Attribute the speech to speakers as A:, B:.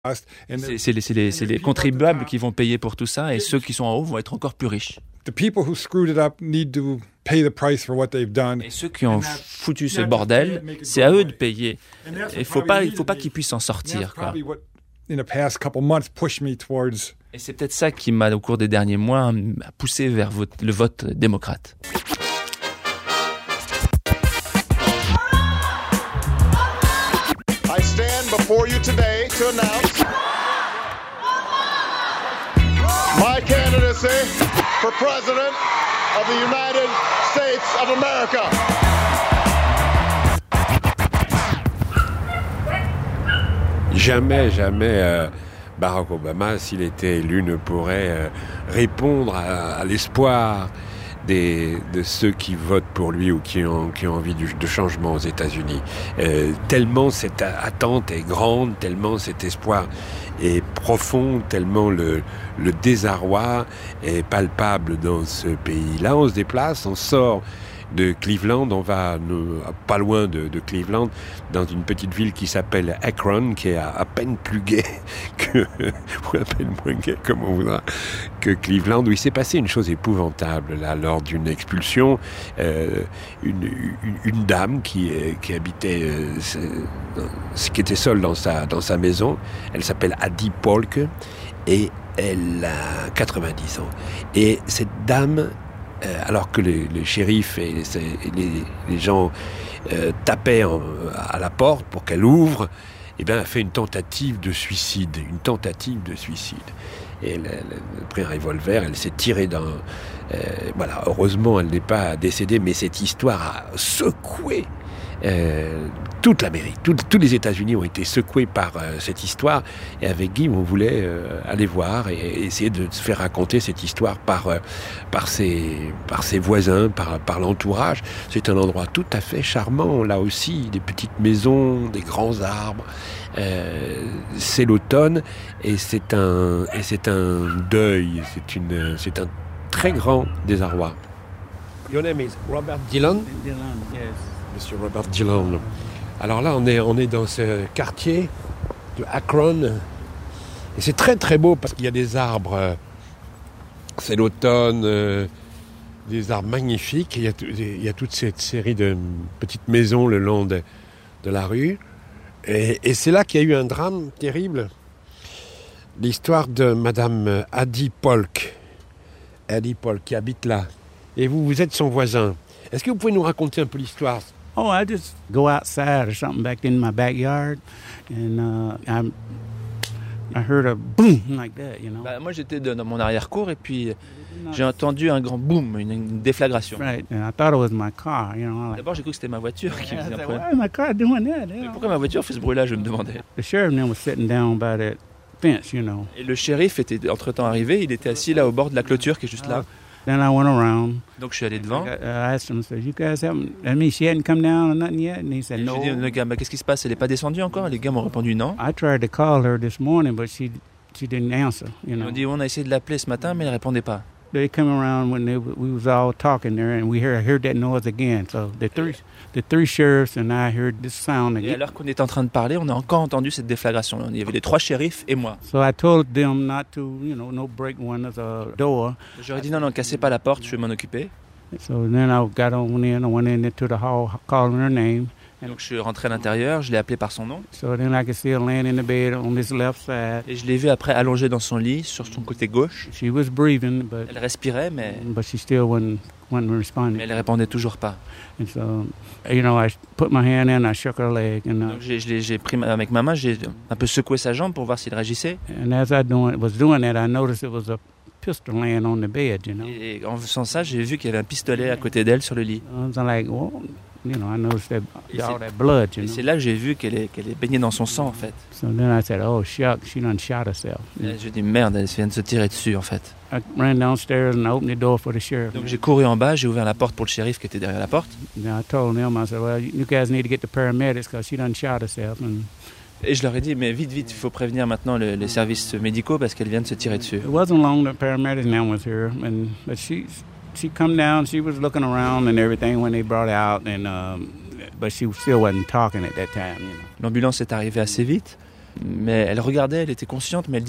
A: C'est les contribuables qui vont payer pour tout ça, et ceux qui sont en haut vont être encore plus riches. Et ceux qui ont foutu ce bordel, c'est à eux de payer. Il faut pas qu'ils puissent s'en sortir, quoi. Et c'est peut-être ça qui m'a, au cours des derniers mois, poussé vers le vote démocrate.
B: I stand before you today to announce my candidacy for President of the United States of America.
C: Jamais Barack Obama, s'il était élu, ne pourrait répondre à l'espoir de ceux qui votent pour lui ou qui ont envie de changement aux États-Unis. Tellement cette attente est grande, tellement cet espoir est profond, tellement le désarroi est palpable dans ce pays. Là, on se déplace, on sort de Cleveland, on va pas loin de Cleveland, dans une petite ville qui s'appelle Akron, qui est à peine plus gai ou à peine moins gai, comme on voudra, que Cleveland, où il s'est passé une chose épouvantable là lors d'une expulsion. Une dame qui habitait, qui était seule dans sa maison, elle s'appelle Addie Polk et elle a 90 ans. Et cette dame, alors que les shérifs et les gens tapaient à la porte pour qu'elle ouvre, eh bien, elle a fait une tentative de suicide. Et elle a pris un revolver, elle s'est tirée dans... voilà, heureusement, elle n'est pas décédée, mais cette histoire a secoué toute l'Amérique. Tous les États-Unis ont été secoués par cette histoire. Et avec Guy, on voulait aller voir et essayer de se faire raconter cette histoire par ses voisins, par l'entourage. C'est un endroit tout à fait charmant. Là aussi, des petites maisons, des grands arbres. C'est l'automne et c'est un deuil. C'est un très grand désarroi. Your name is Robert Dillon?
D: Dillon, yes.
C: Monsieur Robert Dillon. Alors là, on est dans ce quartier de Akron. Et c'est très très beau parce qu'il y a des arbres. C'est l'automne, des arbres magnifiques. Et il y a toute cette série de petites maisons le long de la rue. Et c'est là qu'il y a eu un drame terrible. L'histoire de Madame Addie Polk. Addie Polk qui habite là. Et vous êtes son voisin. Est-ce que vous pouvez nous raconter un peu l'histoire?
D: Oh, I just go outside or something back in my backyard, and I heard a boom like that, you know.
A: Moi, j'étais dans mon arrière-cour et puis j'ai entendu un grand boom, une déflagration.
D: Right, and I thought it was my car, you know.
A: D'abord, j'ai cru que c'était ma voiture qui faisait un problème.
D: Why is my car doing that?
A: Mais pourquoi ma voiture fait ce bruit-là, je me demandais.
D: The sheriff then was sitting down by that fence, you know.
A: Et le shérif était entre-temps arrivé, il était assis là au bord de la clôture qui est juste là.
D: Then I went around.
A: Donc je suis allé devant.
D: I asked him, so you guys haven't, I mean, she hadn't come down or nothing yet? And he said,
A: Et
D: no.
A: je lui ai dit, le gars, qu'est-ce qui se passe? Elle n'est pas descendue encore? Les gars m'ont répondu non.
D: I tried to call her this morning, but she didn't answer, you
A: Ils
D: know.
A: m'ont dit, on a essayé de l'appeler ce matin, mais elle ne répondait pas.
D: They come around when we was all talking there, and we heard that noise again. So the three sheriffs and I heard this sound again.
A: Et alors qu'on était en train de parler, on a encore entendu cette déflagration. Il y avait les 3 shérifs et moi.
D: So I told them not to, no break one of the door.
A: J'aurais dit non, cassez pas la porte, je vais m'en occuper.
D: So then I got on in, I went into the hall calling her name.
A: Donc je suis rentré à l'intérieur, je l'ai appelé par son nom.
D: So then I could see her laying in the bed on this left side.
A: Et je l'ai vue après allongée dans son lit, sur son côté gauche.
D: She was breathing, but
A: elle respirait, mais
D: she still wasn't responding.
A: Mais elle répondait toujours pas.
D: And so, I put my hand in, I shook her leg, and
A: donc j'ai pris avec ma main, j'ai un peu secoué sa jambe pour voir s'il réagissait.
D: And as I was doing that, I noticed it was a pistol laying on the bed,
A: Et en faisant ça, j'ai vu qu'il y avait un pistolet à côté d'elle sur le lit.
D: I was like, well, I noticed all that blood,
A: Et c'est là que j'ai vu qu'elle est baignée dans son sang, en fait.
D: So then I said, oh, shucks, she done shot herself.
A: Et j'ai dit, merde, elle vient de se tirer dessus, en fait.
D: I ran downstairs and opened the door for the sheriff.
A: Donc j'ai couru en bas, j'ai ouvert la porte pour le shérif qui était derrière la porte.
D: And I told him, I said, well, you guys need to get the paramedics because she done shot herself.
A: Et je leur ai dit, mais vite, il faut prévenir maintenant les services médicaux parce qu'elle vient de se tirer dessus.
D: It wasn't long the paramedics now was here, but she come down, she was looking around and everything when they brought her out, and but she still wasn't talking at that time,
A: L'ambulance est arrivée assez vite. Mais elle regardait, elle était consciente, mais elle